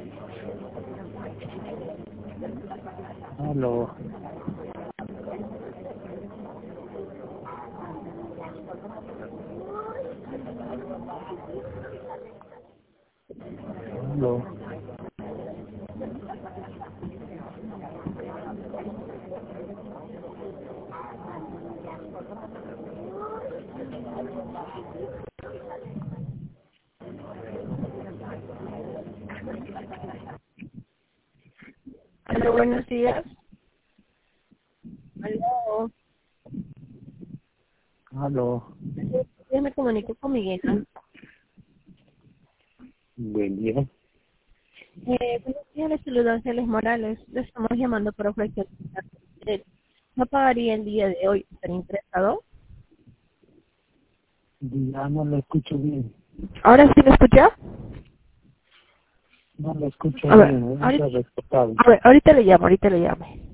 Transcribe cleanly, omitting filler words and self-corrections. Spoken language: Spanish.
Aló. Aló. Hola, buenos días. Aló. Aló. Yo me comunico con Miguel. Buen día. Buenos días, les saluda Ángeles Morales. Le estamos llamando para ofrecer. ¿No pagaría el día de hoy? ¿Está interesado? Ya no lo escucho bien. ¿Ahora sí me escucha? No lo escucho A ver, bien, es respetable. ahorita le llamo, ahorita le llamo.